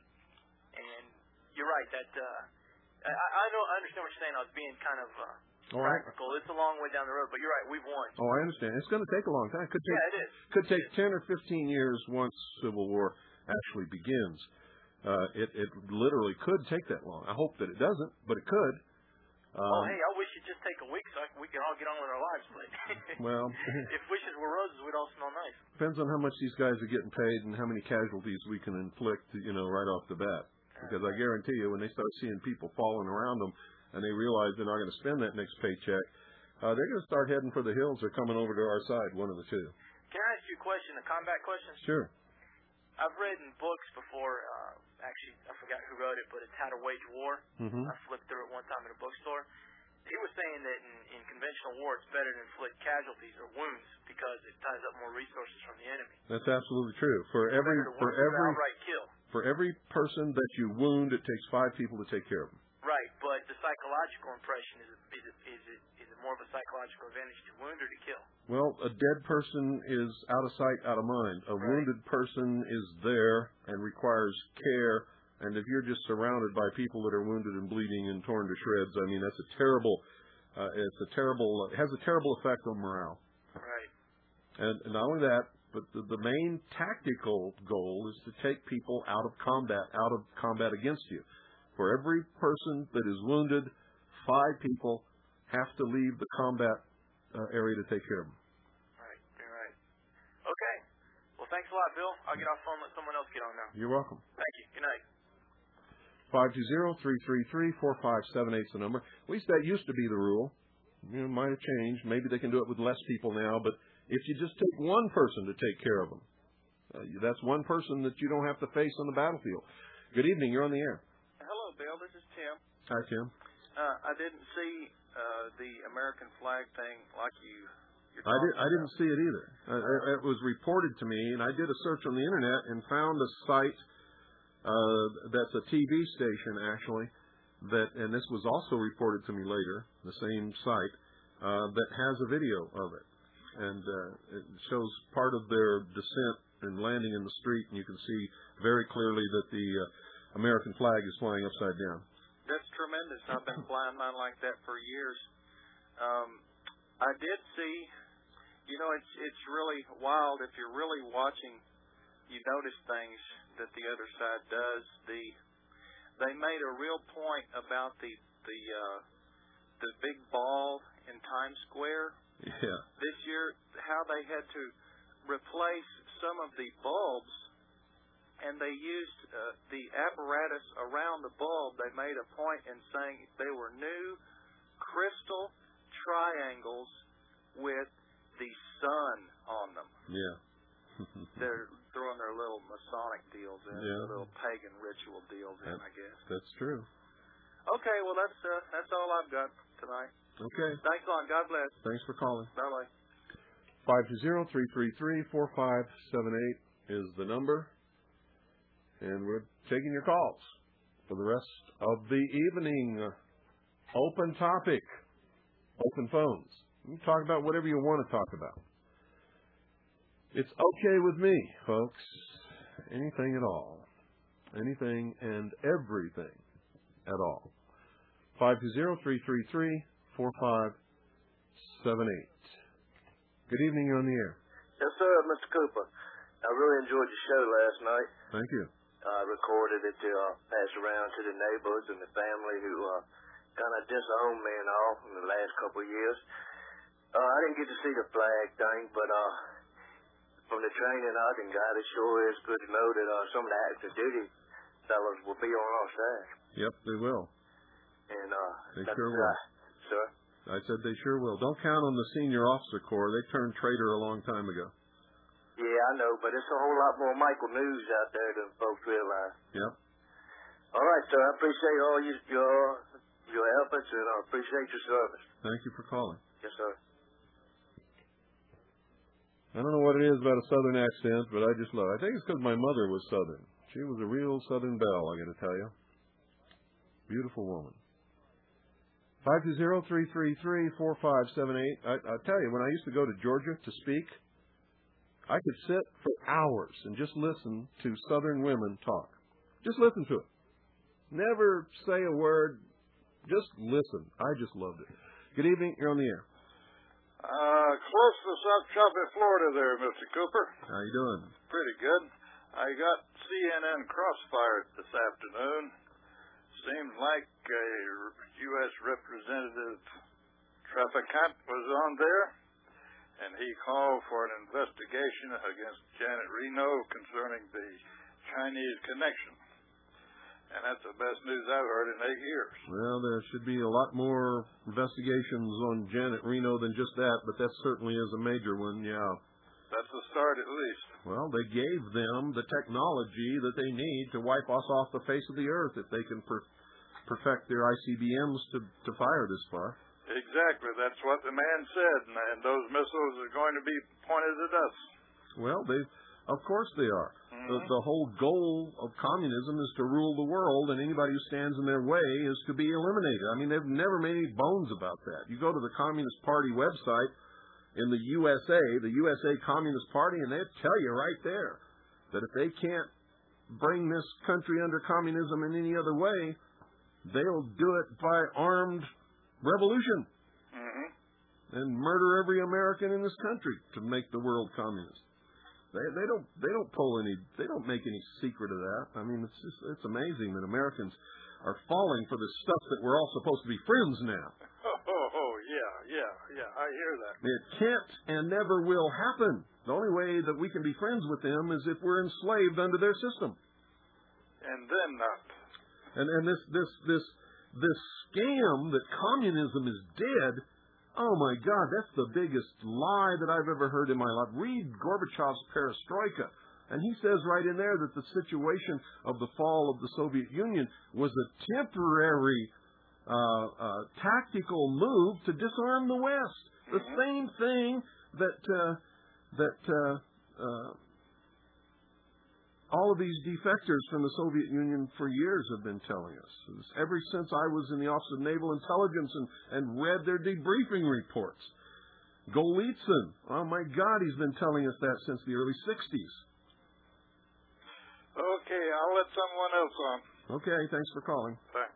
And you're right that uh, I, I know I understand what you're saying. I was being kind of uh, All right. practical. It's a long way down the road, but you're right. We've won. Oh, I understand. It's going to take a long time. It could take, Yeah, it is. could take ten or fifteen years once Civil War actually begins. Uh, it, it literally could take that long. I hope that it doesn't, but it could. Um, oh, hey, I wish it'd just take a week so I, we could all get on with our lives. But well, if wishes were roses, we'd all smell nice. depends on how much these guys are getting paid and how many casualties we can inflict, you know, right off the bat. Because I guarantee you, when they start seeing people falling around them and they realize they're not going to spend that next paycheck, uh, they're going to start heading for the hills or coming over to our side, one of the two. Can I ask you a question, a combat question? Sure. I've read in books before, uh, actually, I forgot who wrote it, but it's How to Wage War. Mm-hmm. I flipped through it one time in a bookstore. He was saying that in, in conventional war, it's better to inflict casualties or wounds because it ties up more resources from the enemy. That's absolutely true. For every Better to for wound than every outright kill. for every person that you wound, it takes five people to take care of them. Right, but the psychological impression is it, is it, is it, is it more of a psychological advantage to wound or to kill? Well, a dead person is out of sight, out of mind. A Right. wounded person is there and requires care. And if you're just surrounded by people that are wounded and bleeding and torn to shreds, I mean, that's a terrible. Uh, it's a terrible. It has a terrible effect on morale. Right. And, and not only that, but the, the main tactical goal is to take people out of combat, out of combat against you. For every person that is wounded, five people have to leave the combat uh, area to take care of them. Right, you're right. Okay. Well, thanks a lot, Bill. I'll get off the phone and let someone else get on now. You're welcome. Thank you. Good night. five two zero, three three three, four five seven eight is the number. At least that used to be the rule. You know, it might have changed. Maybe they can do it with less people now, but if you just take one person to take care of them, uh, that's one person that you don't have to face on the battlefield. Good evening. You're on the air. Hello, Bill. This is Tim. Hi, Tim. Uh, I didn't see uh, the American flag thing like you. You're I, did, talking I didn't about. see it either. Uh, it was reported to me, and I did a search on the Internet and found a site uh, that's a T V station, actually, that, and this was also reported to me later, the same site, uh, that has a video of it. And uh, it shows part of their descent and landing in the street, and you can see very clearly that the uh, American flag is flying upside down. That's tremendous. I've been flying mine like that for years. Um, I did see, you know, it's it's really wild if you're really watching. You notice things that the other side does. The they made a real point about the the uh, the big ball in Times Square Yeah. this year. How they had to replace some of the bulbs, and they used uh, the apparatus around the bulb. They made a point in saying they were new crystal triangles with the sun on them. Yeah. They're throwing their little Masonic deals in, Yeah. their little pagan ritual deals in, That- I guess. That's true. Okay, well that's uh, that's all I've got tonight. Okay. Thanks a lot. God bless. Thanks for calling. Bye bye. five two zero, three three three, four five seven eight is the number. And we're taking your calls for the rest of the evening. Open topic. Open phones. You can talk about whatever you want to talk about. It's okay with me, folks. Anything at all. Anything and everything at all. five two zero, three three three, four five seven eight. Good evening, you're on the air. Yes, sir, Mister Cooper. I really enjoyed your show last night. Thank you. I recorded it to uh, pass around to the neighbors and the family who uh, kind of disowned me and all in the last couple of years. Uh, I didn't get to see the flag thing, but uh, from the training I done got, it sure is good to know that uh, some of the active duty fellows will be on our side. Yep, they will. And uh, They that's, sure will. Uh, sir? I said they sure will. Don't count on the senior officer corps. They turned traitor a long time ago. Yeah, I know, but it's a whole lot more Michael News out there than folks realize. Yep. All right, sir. I appreciate all your your, your efforts, and I appreciate your service. Thank you for calling. Yes, sir. I don't know what it is about a Southern accent, but I just love it. I think it's because my mother was Southern. She was a real Southern belle, I got to tell you. Beautiful woman. five two zero, three three three, four five seven eight. I, I tell you, when I used to go to Georgia to speak, I could sit for hours and just listen to Southern women talk. Just listen to it. Never say a word. Just listen. I just loved it. Good evening. You're on the air. Uh, close to South Choppy, Florida there, Mister Cooper. How you doing? Pretty good. I got C N N crossfired this afternoon. Seems like a U S Representative Traficant was on there, and he called for an investigation against Janet Reno concerning the Chinese connection. And that's the best news I've heard in eight years. Well, there should be a lot more investigations on Janet Reno than just that, but that certainly is a major one, yeah. That's the start, at least. Well, they gave them the technology that they need to wipe us off the face of the earth if they can per perfect their I C B Ms to, to fire this far. Exactly. That's what the man said, and, and those missiles are going to be pointed at us. Well, they, of course they are. Mm-hmm. the, the whole goal of communism is to rule the world, and anybody who stands in their way is to be eliminated. I mean, they've never made any bones about that. You go to the Communist Party website in the U S A, the U S A Communist Party, and they'll tell you right there that if they can't bring this country under communism in any other way, they'll do it by armed revolution. Mm-hmm. And murder every American in this country to make the world communist. They they don't they don't pull any they don't make any secret of that. I mean, it's just it's amazing that Americans are falling for this stuff that we're all supposed to be friends now. Oh, oh, oh yeah, yeah, yeah. I hear that. It can't and never will happen. The only way that we can be friends with them is if we're enslaved under their system. And then not. And and this this this this scam that communism is dead. Oh, my God, that's the biggest lie that I've ever heard in my life. Read Gorbachev's Perestroika, and he says right in there that the situation of the fall of the Soviet Union was a temporary uh, uh, tactical move to disarm the West. Mm-hmm. The same thing that uh, that uh, uh, all of these defectors from the Soviet Union for years have been telling us. Ever since I was in the Office of Naval Intelligence and, and read their debriefing reports. Golitsyn, oh my God, he's been telling us that since the early sixties. Okay, I'll let someone else on. Okay, thanks for calling. Thanks.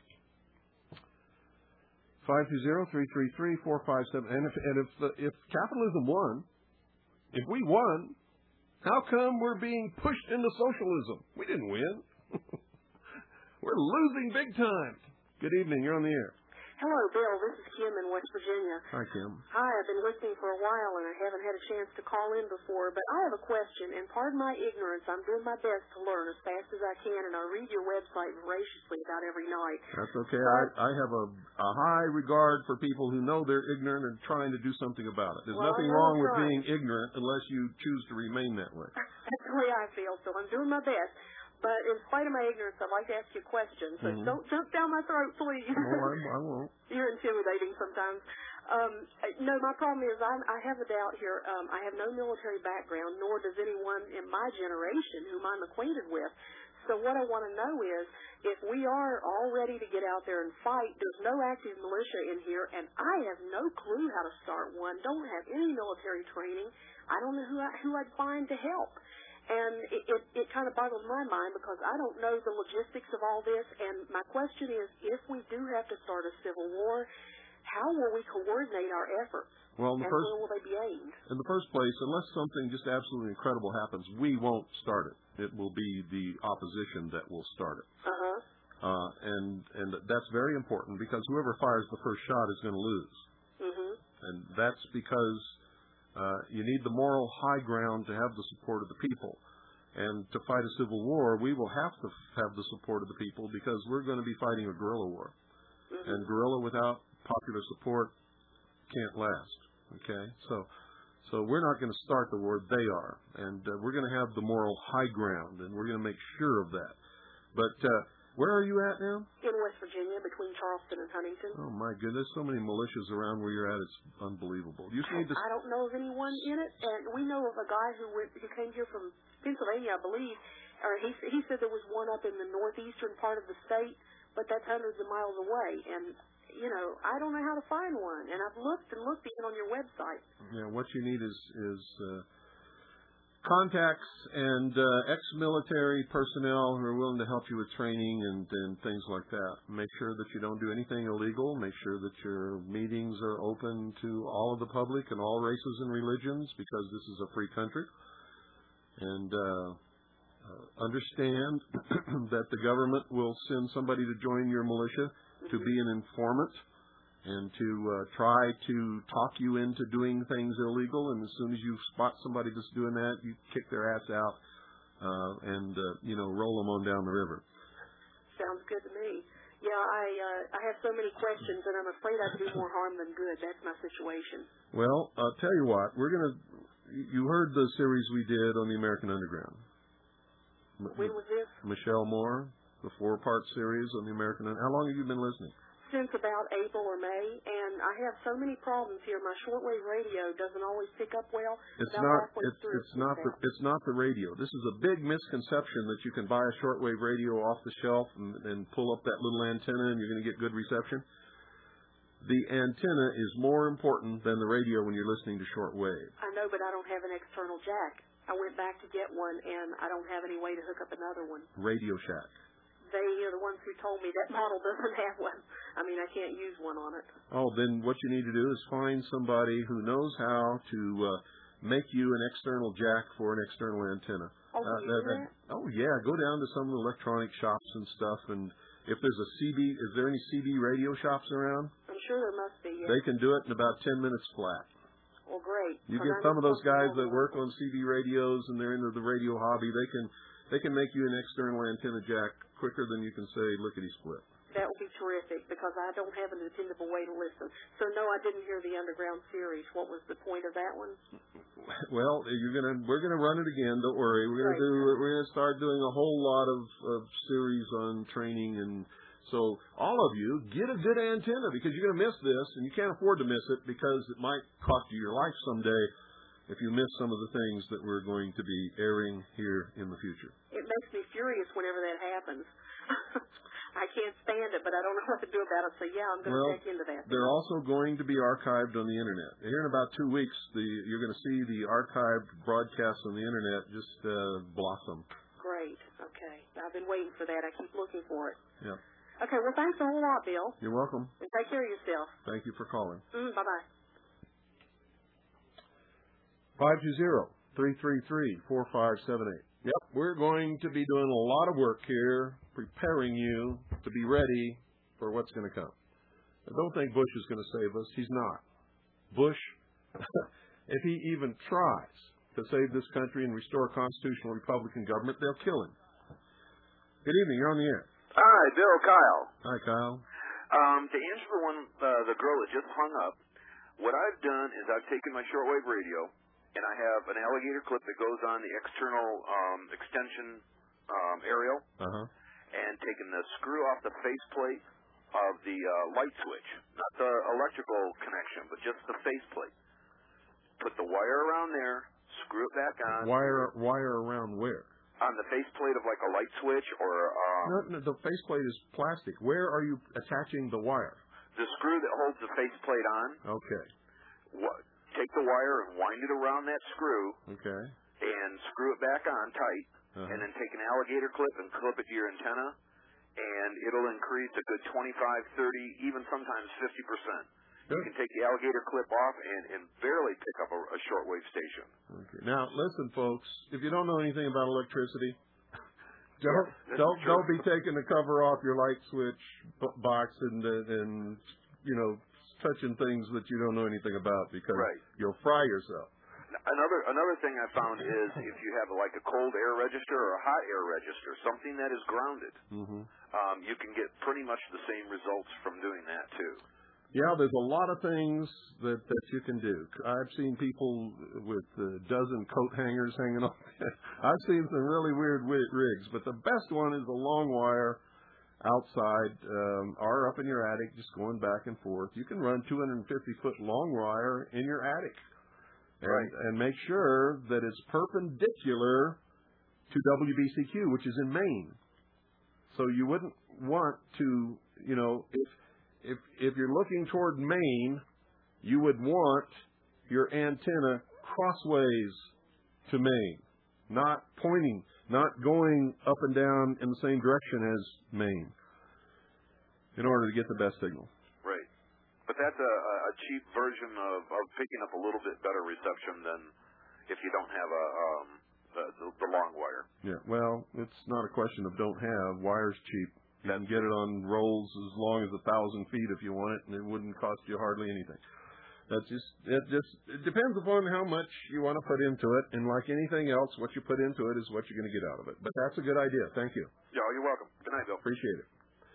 five two zero, three three three, four five seven. And if, and if, uh, if capitalism won, if we won, how come we're being pushed into socialism? We didn't win. We're losing big time. Good evening. You're on the air. Hello, Bill. This is Kim in West Virginia. Hi, Kim. Hi. I've been listening for a while, and I haven't had a chance to call in before, but I have a question, and pardon my ignorance. I'm doing my best to learn as fast as I can, and I read your website voraciously about every night. That's okay. But I, I have a, a high regard for people who know they're ignorant and trying to do something about it. There's well, nothing wrong with being ignorant unless you choose to remain that way. That's the way I feel, so I'm doing my best. But in spite of my ignorance, I'd like to ask you a question. So mm-hmm. don't jump down my throat, please. No, I, I won't. You're intimidating sometimes. Um, no, my problem is I'm, I have a doubt here. Um, I have no military background, nor does anyone in my generation whom I'm acquainted with. So what I want to know is, if we are all ready to get out there and fight, there's no active militia in here, and I have no clue how to start one, don't have any military training. I don't know who, I, who I'd find to help. And it, it, it kind of boggles my mind because I don't know the logistics of all this. And my question is, if we do have to start a civil war, how will we coordinate our efforts? Well, in the and first, where will they be aimed? In the first place, unless something just absolutely incredible happens, we won't start it. It will be the opposition that will start it. Uh-huh. Uh, and, and that's very important because whoever fires the first shot is going to lose. Mm-hmm. And that's because Uh, you need the moral high ground to have the support of the people. And to fight a civil war, we will have to have the support of the people because we're going to be fighting a guerrilla war. Mm-hmm. And guerrilla without popular support can't last. Okay? So so we're not going to start the war. They are. And uh, we're going to have the moral high ground, and we're going to make sure of that. But uh, where are you at now? In West Virginia, between Charleston and Huntington. Oh, my goodness. So many militias around where you're at. It's unbelievable. You need to... I don't know of anyone in it. And we know of a guy who went, who came here from Pennsylvania, I believe, or he he said there was one up in the northeastern part of the state, but that's hundreds of miles away. And you know, I don't know how to find one. And I've looked and looked even on your website. Yeah, what you need is is uh, contacts and uh, ex-military personnel who are willing to help you with training and and things like that. Make sure that you don't do anything illegal. Make sure that your meetings are open to all of the public and all races and religions, because this is a free country. And uh, uh, understand that the government will send somebody to join your militia to be an informant and to uh, try to talk you into doing things illegal. And as soon as you spot somebody that's doing that, you kick their ass out uh, and, uh, you know, roll them on down the river. Sounds good to me. Yeah, I uh, I have so many questions, and I'm afraid I do more harm than good. That's my situation. Well, I'll tell you what. We're going to... You heard the series we did on the American Underground. When was this? Michelle Moore, the four-part series on the American Underground. How long have you been listening? Since about April or May, and I have so many problems here. My shortwave radio doesn't always pick up well. It's not. It's, it's not the. It's not the radio. This is a big misconception that you can buy a shortwave radio off the shelf and, and pull up that little antenna and you're going to get good reception. The antenna is more important than the radio when you're listening to shortwave. I know, but I don't have an external jack. I went back to get one, and I don't have any way to hook up another one. Radio Shack. They are the ones who told me that model doesn't have one. I mean, I can't use one on it. Oh, then what you need to do is find somebody who knows how to uh, make you an external jack for an external antenna. Oh, uh, you do that? Oh, yeah. Go down to some of the electronic shops and stuff, and if there's a C B, is there any C B radio shops around? I'm sure there must be, yes. They can do it in about ten minutes flat. Well, great. You get some of those guys that work on C B radios and they're into the radio hobby. They can they can make you an external antenna jack quicker than you can say lickety split. That would be terrific because I don't have a dependable way to listen. So no, I didn't hear the Underground series. What was the point of that one? Well, you're gonna we're gonna run it again. Don't worry. We're gonna do we're gonna start doing a whole lot of, of series on training, and so all of you get a good antenna because you're gonna miss this, and you can't afford to miss it because it might cost you your life someday if you miss some of the things that we're going to be airing here in the future. It makes me furious whenever that happens. I can't stand it, but I don't know what to do about it. So yeah, I'm going to well, check into that. They're also going to be archived on the internet. Here in about two weeks, the you're going to see the archived broadcasts on the internet just uh, blossom. Great. Okay. I've been waiting for that. I keep looking for it. Yeah. Okay. Well, thanks a whole lot, Bill. You're welcome. And take care of yourself. Thank you for calling. Mm, bye bye. Five two zero three three three four five seven eight. Yep, we're going to be doing a lot of work here, preparing you to be ready for what's going to come. I don't think Bush is going to save us. He's not. Bush, if he even tries to save this country and restore a constitutional Republican government, they'll kill him. Good evening. You're on the air. Hi, Bill. Kyle. Hi, Kyle. Um, to answer the one, uh, the girl that just hung up, what I've done is I've taken my shortwave radio, and I have an alligator clip that goes on the external um, extension um, aerial, uh-huh. and taken the screw off the faceplate of the uh, light switch, not the electrical connection, but just the faceplate. Put the wire around there, screw it back on. Wire, wire around where? On the faceplate of like a light switch or... Um, no, no, the faceplate is plastic. Where are you attaching the wire? The screw that holds the faceplate on. Okay. What? Take the wire and wind it around that screw. Okay. And screw it back on tight. Uh-huh. And then take an alligator clip and clip it to your antenna. And it'll increase a good twenty-five, thirty, even sometimes fifty percent. Good. You can take the alligator clip off and, and barely pick up a, a shortwave station. Okay. Now, listen, folks. If you don't know anything about electricity, don't yeah, don't true. don't be taking the cover off your light switch box and and you know touching things that you don't know anything about because right. you'll fry yourself. Another another thing I found is if you have like a cold air register or a hot air register, something that is grounded, Mm-hmm. um, you can get pretty much the same results from doing that too. Yeah, there's a lot of things that, that you can do. I've seen people with a dozen coat hangers hanging off. I've seen some really weird wi- rigs, but the best one is a long wire outside um, or up in your attic, just going back and forth. You can run two hundred fifty foot long wire in your attic, and, Right. and make sure that it's perpendicular to W B C Q, which is in Maine. So you wouldn't want to, you know, if if if you're looking toward Maine, you would want your antenna crossways to Maine, not pointing, not going up and down in the same direction as Maine, in order to get the best signal. Right. But that's a, a cheap version of, of picking up a little bit better reception than if you don't have a um, the, the, the long wire. Yeah, well, it's not a question of don't have. Wire's cheap. You can get it on rolls as long as a thousand feet if you want it, and it wouldn't cost you hardly anything. That's just it. Just it depends upon how much you want to put into it, and like anything else, what you put into it is what you're going to get out of it. But that's a good idea. Thank you. Yeah, you're welcome. Good night, Bill. Appreciate it.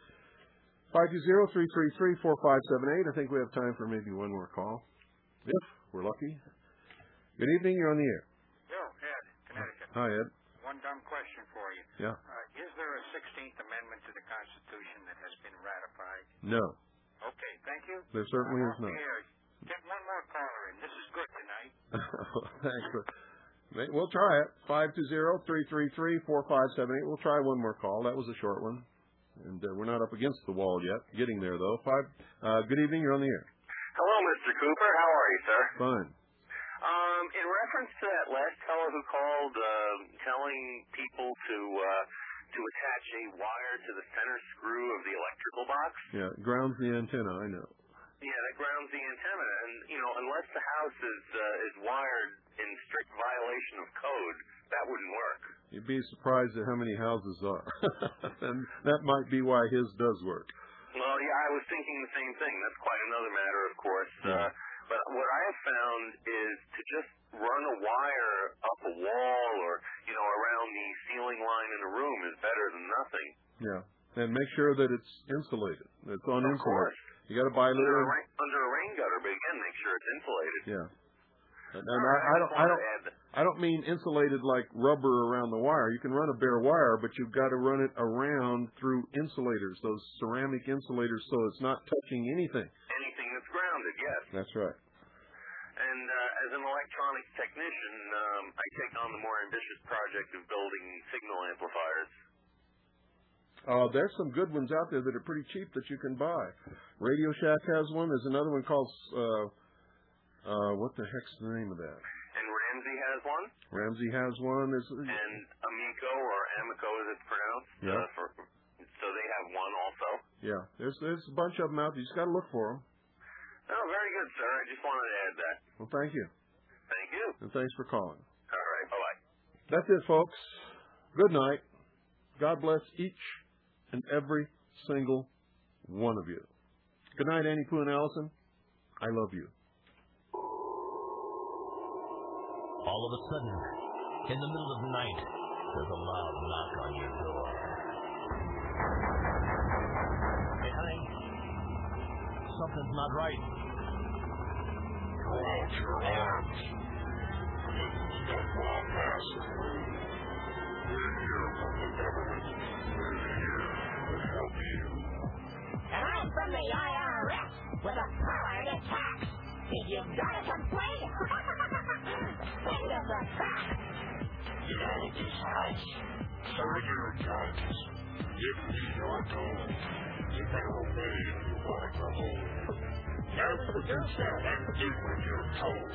Five two zero three three three four five seven eight. I think we have time for maybe one more call, if we're lucky. Good evening. You're on the air. Yo, Ed, Connecticut. Hi, Ed. One dumb question for you. Yeah. Uh, is there a sixteenth Amendment to the Constitution that has been ratified? No, Okay, thank you. there certainly is not. Here, get one more caller in. This is good tonight. Thanks. We'll try it. Five two zero three three three four five seven eight. We'll try one more call. That was a short one, and uh, we're not up against the wall yet. Getting there though. Five. Uh, good evening. You're on the air. Hello, Mister Cooper. How are you, sir? Fine. Um, in reference to that last fellow who called, uh, telling people to uh, to attach a wire to the center screw of the electrical box. Yeah, it grounds the antenna. I know. Yeah, that grounds the antenna, and you know, unless the house is uh, is wired in strict violation of code, that wouldn't work. You'd be surprised at how many houses are, and that might be why his does work. Well, yeah, I was thinking the same thing. That's quite another matter, of course. Yeah. Uh, but what I have found is to just run a wire up a wall or, you know, around the ceiling line in a room is better than nothing. Yeah, and make sure that it's insulated. It's on Of insulated. course. You got to buy Under a, little. rain, under a rain gutter, but again, make sure it's insulated. Yeah. And, and I, I don't. I don't. I don't mean insulated like rubber around the wire. You can run a bare wire, but you've got to run it around through insulators, those ceramic insulators, so it's not touching anything. Anything that's grounded, yes. That's right. And uh, as an electronics technician, um, I take on the more ambitious project of building signal amplifiers. Uh, there's some good ones out there that are pretty cheap that you can buy. Radio Shack has one. There's another one called, uh, uh, what the heck's the name of that? And Ramsey has one. Ramsey has one. There's, And Amico, or Amico as it's pronounced. Yeah. Uh, for, so they have one also. yeah, there's there's a bunch of them out there. You just got to look for them. Oh, very good, sir. I just wanted to add that. Well, thank you. Thank you. And thanks for calling. All right. Bye-bye. That's it, folks. Good night. God bless each and every single one of you. Good night, Annie Pooh and Allison. I love you. All of a sudden, in the middle of the night, there's a loud knock on your door. Hey, honey, something's not right. Throw out your arms. This is Stepwell Massacre. We're here from the government. We're here to help you. And I'm from the I R S with a power to tax. If you've got a complaint, send us a fax. Get out of this house. Surrender your guns. Give me your gold. You better obey if you want to go home. Now produce that and do what you're told.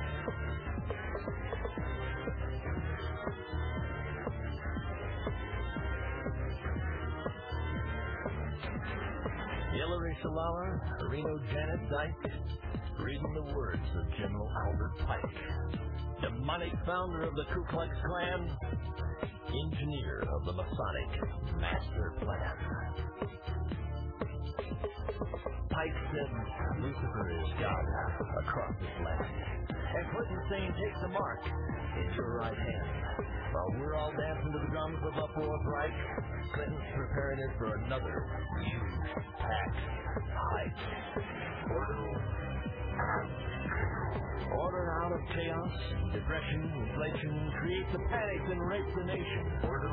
Hillary Shalala, Reno Janet Dyke, reading the words of General Albert Pike, demonic founder of the Ku Klux Klan, engineer of the Masonic Master Plan. Pike said Lucifer is God across this land. And Clinton saying, take the mark in your right hand. While we're all dancing to the drums of a fourth Reich, Clinton's preparing it for another huge tax hike. Order. Order out of chaos, depression, inflation, create the panic and rape the nation. Order.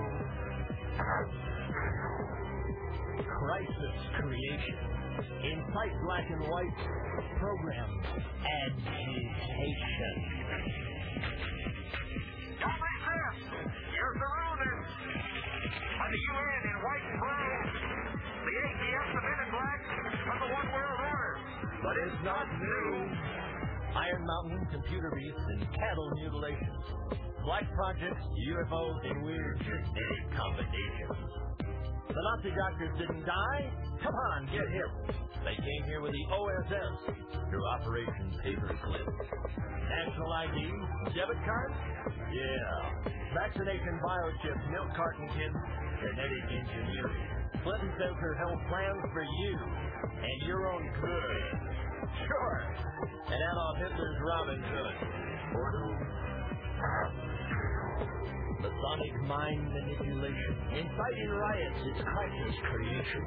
Crisis creation. Incite black and white. Program agitation. Don't resist. You're surrounded by the U N in white and brown, the A T F, the Men in Black, and the One World Order. But it's not new. Iron Mountain, computer beasts, and cattle mutilations. Black projects, U F Os, and weird genetic combinations. The Nazi doctors didn't die? Come on, get hip. They came here with the O S S through Operation Paperclip. National I D, debit card? Yeah. Vaccination biochip, milk carton kids, genetic engineering. Clinton says her health plans for you and your own good. Sure. And Adolf Hitler's Robin Hood. Masonic mind manipulation. Inciting riots is crisis creation.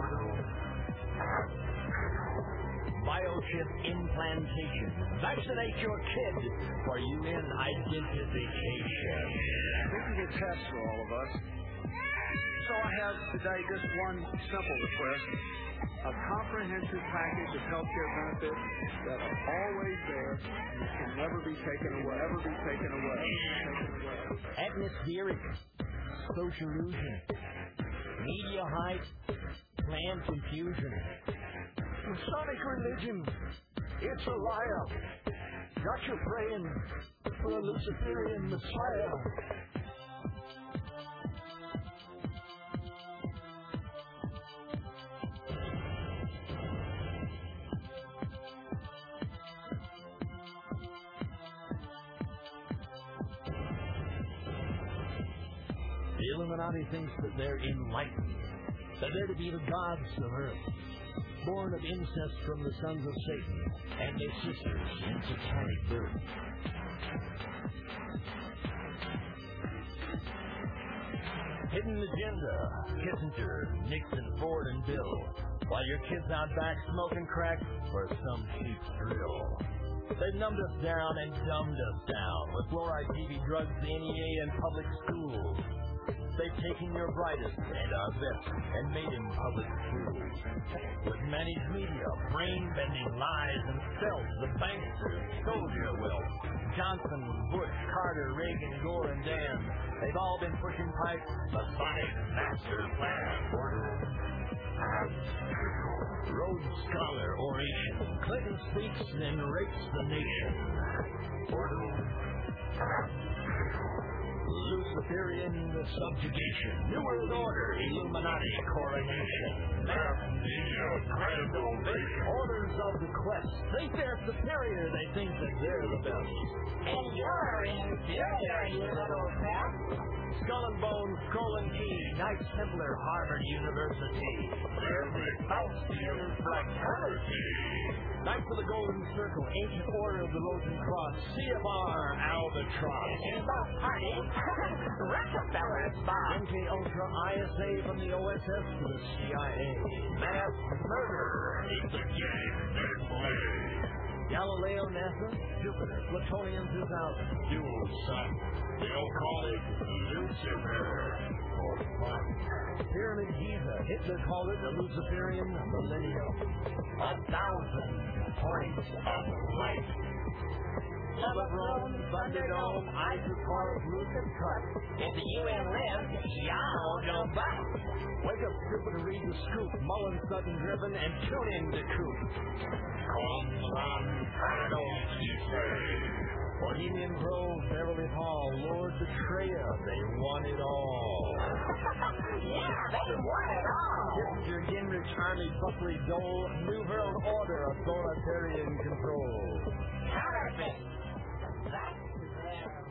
Biochip implantation. Vaccinate your kid for U N identification. This is a test for all of us. So I have today just one simple request. A comprehensive package of health care benefits that are always there and can never be taken away, ever be taken away. Taken away. Atmospheric, social illusion, media hype, planned confusion. Masonic religion, it's a liar. Got you praying for a Luciferian Messiah. The Illuminati thinks that they're enlightened, that they're to be the gods of earth, born of incest from the sons of Satan and their sisters in satanic birth. Hidden agenda, Kissinger, Nixon, Ford, and Bill, while your kids out back smoking crack for some cheap thrill. They've numbed us down and dumbed us down with fluoride, T V, drugs, the N E A, and public schools. They've taken your brightest and our best and made him public fools. With managed media, brain-bending lies and stealth, the banksters stole your wealth. Johnson, Bush, Carter, Reagan, Gore, and Dan, they've all been pushing pipes, Masonic master plan. Rhodes Scholar oration, Clinton speaks and rapes the nation. Luciferian subjugation, New World Order, Illuminati coronation, mass media grand ovation, orders of the quest, think they're superior, they think that they're the best. And you're inferior, you little pest. Skull and Bones, Colon Key, Knights Templar, Harvard University, Every Faustian fraternity. Knights of the Golden Circle, Ancient Order of the Rosencross, C F R, Albatross, In both parties, Rockefeller's boss. M K Ultra, I S A from the O S S to the C I A. Mass murder is the game they play. Galileo, NASA, Jupiter, Plutonium two thousand, dual sun. They'll call it Lucifer for fun. Pyramid Giza, Hitler called it the Luciferian Millennium. A thousand points of light. Telephone, Thunderdome, Isocorp, Lucid Trust. If the U N lives, y'all don't bust. Wake up, stupid, and read the scoop. Mullen, Sudden Driven, and tune in to Coop. Come on, panels, you say. Bohemian Grove, Beverly Hall, Lord Betrayer, they want it all. Yeah, they want it all. Kissinger, Gingrich, Army, Buckley, Dole, New World Order, authoritarian control. Counterfeit. That's their